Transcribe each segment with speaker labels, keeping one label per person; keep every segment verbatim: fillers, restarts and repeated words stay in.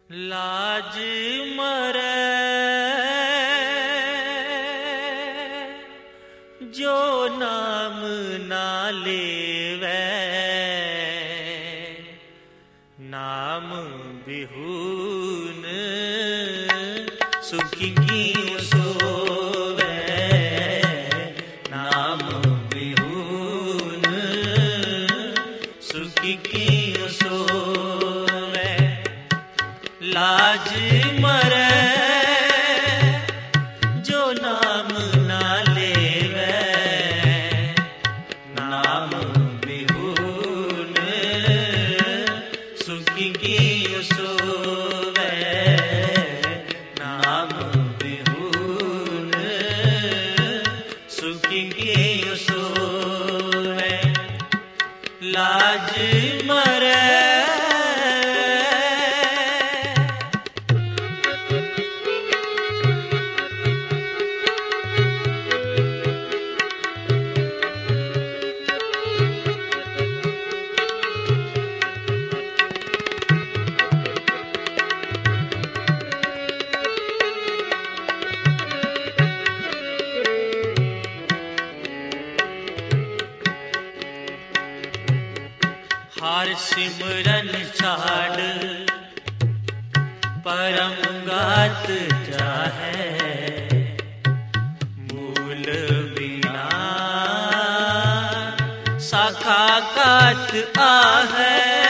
Speaker 1: लाज मरै जो नाम ना लेवै, नाम बिहुन सुखी कियो सोवै, नाम बिहुन सुखी कियो सोवै। लाज मरै जो नाम ना लेवै, नाम बिहुन सुखी कियो सोवै, नाम बिहुन सुखी कियो सोवै। लाज मरै हार सिमरन छाड़ परम गात जाहै, मूल बिना शाखा कात आहै।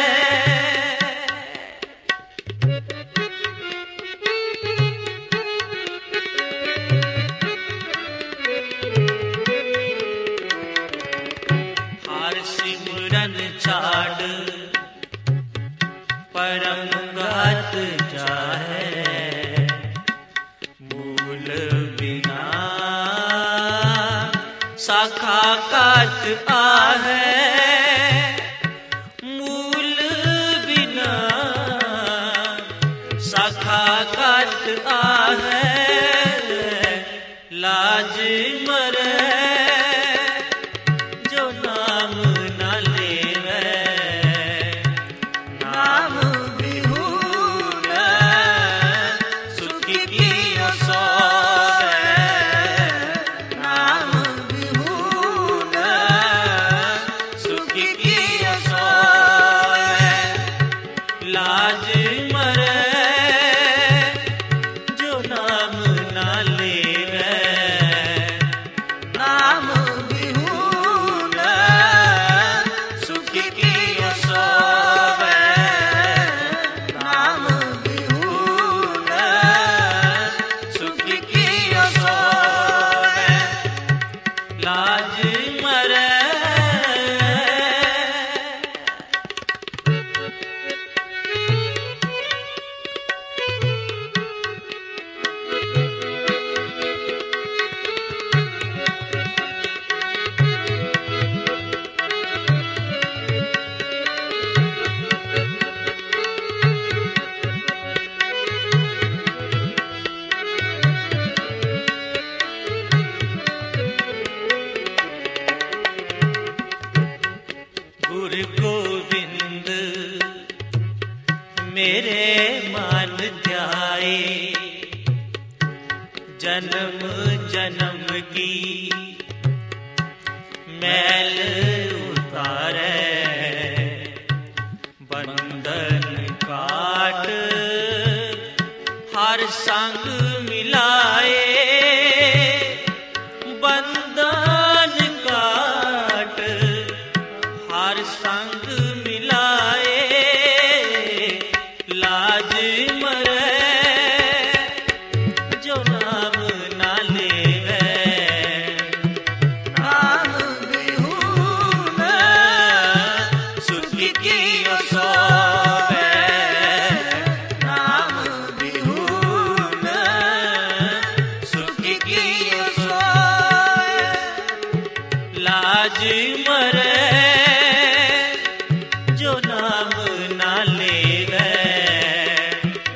Speaker 1: हार सिमरन छाड़ परम गात जाहै, मूल बिना शाखा कात आहै। मूल बिना शाखा कात आहै। लाज मरै जो नाम ना लेवै, नाम बिहुन सुखी कियो सोवै, नाम बिहुन सुखी कियो सोवै। लाज मरै जो नाम ना लेवै, नाम बिहुन सुखी कियो सोवै, नाम बिहुन सुखी कियो सोवै। लाज मरै गुरु गोविंद मेरे मान ध्याए, जन्म जन्म की मैल उतारै, बंधन काट हर संग मिलाए। बंधन काट हर संग मिलाए। लाज मरै जो नाम ना लेवै, नाम बिहुन सुखी कियो सोवै, नाम बिहुन सुखी कियो सोवै। लाज मरै जो नाम ना लेवै,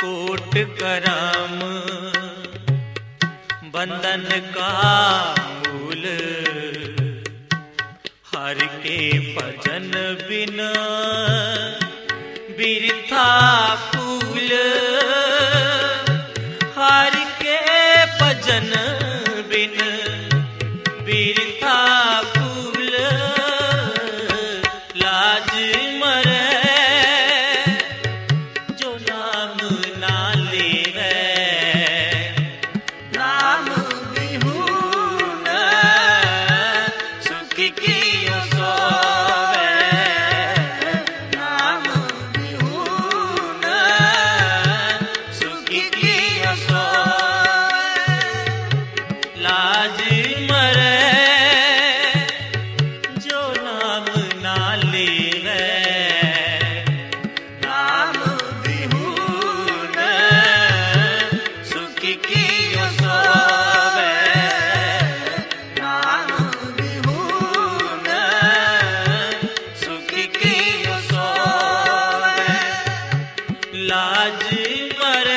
Speaker 1: कोट करम बंधन का मूल, हर के भजन बिन बिरथा फूल। हर के भजन बिन बिरथा फूल, लाज मरे जो नाम ना लेवे। नाम बिहुन सुख कियो सोवे। नाम बिहुन सुख कियो सोवे। लाज मरे जो नाम ना लेवे। नाम बिहुन सुख कियो सोवे। नाम बिहुन सुख कियो सोवे। लाज मरे।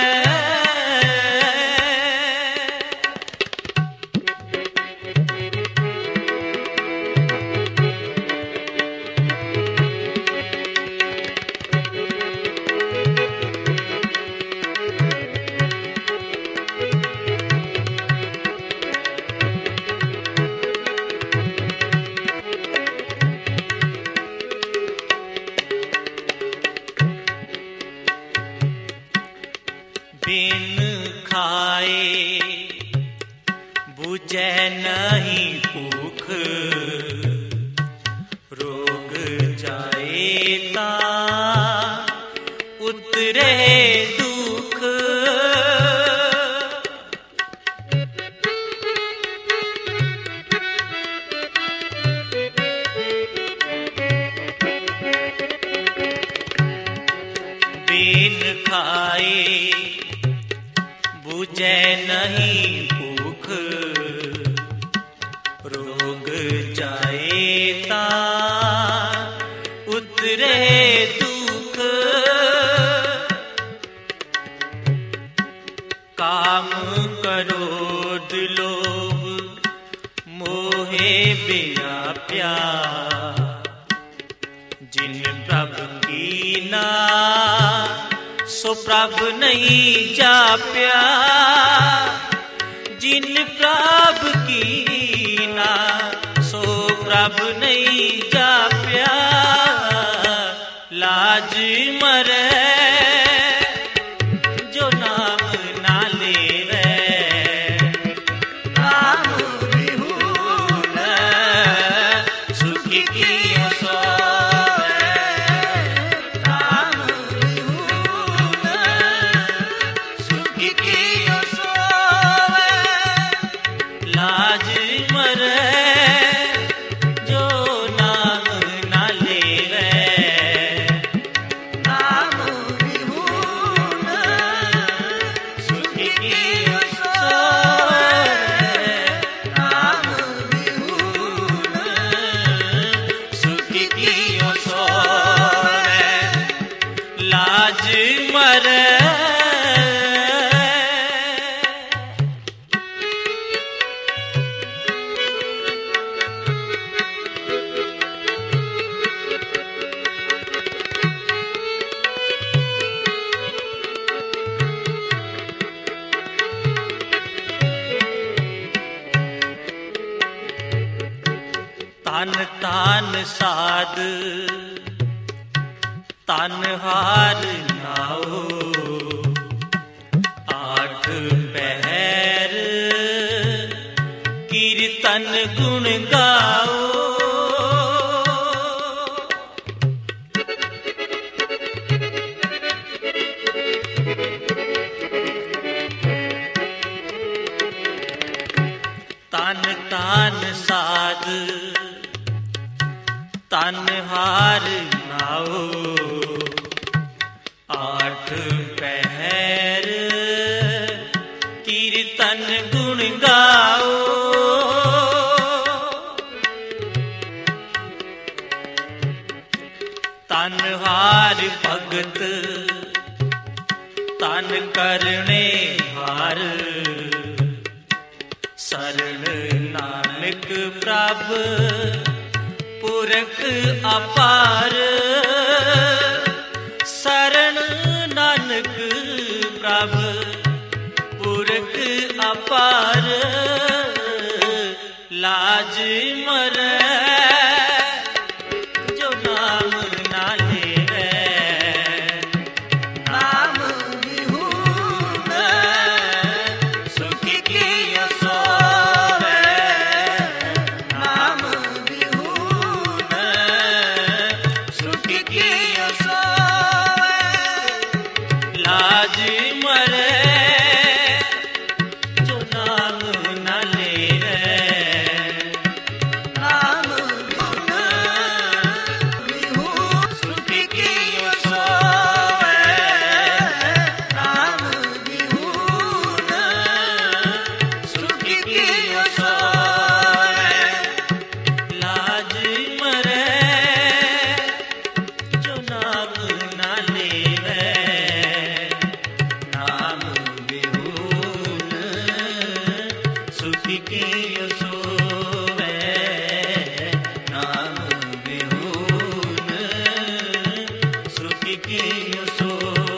Speaker 1: बिन खाए बुझे नहीं भूख, रोग जाए ता उतरे दुख। बिन खाए बुझे नहीं भूख, रोग जाए ता उतरे दुख। काम क्रोध लोभ मोहे व्याप्या, जिन प्रभु कीना सो प्रभु नहीं जाप्या। जिन प्रभु कीना सो प्रभु नहीं जाप्या। लाज मरे जो नाम ना लेवे। नाम बिहुन सुख कियो सोवे। नाम बिहुन सुख कियो सोवे। लाज मरे जो नाम ना लेवे। नाम बिहुन सुख कियो सोवे। नाम बिहुन सुख कियो सोवे। लाज मरे। तान तान साध तान हार नाओ। आठ पहर कीर्तन गुण गाओ। तान तान साध तान हार नाओ। आठ पहर कीर्तन गुण गाओ। तान हार भगत तन करने हार शरण नानक प्रभ पुरख अपार शरण नानक प्रभ पुरख अपार लाज मरै जो नाम ना लेवे नाम विहून सुख की सोवे नाम विहून सुख की सोवे लाज मरै जो नाम ना लेवे नाम विहून विहून सुख की सोवे नाम विहून सुख की सोवे लाज मरै जो नाम ना लेवे नाम विहून सुख की सोवे नाम विहून सुख की सोवे।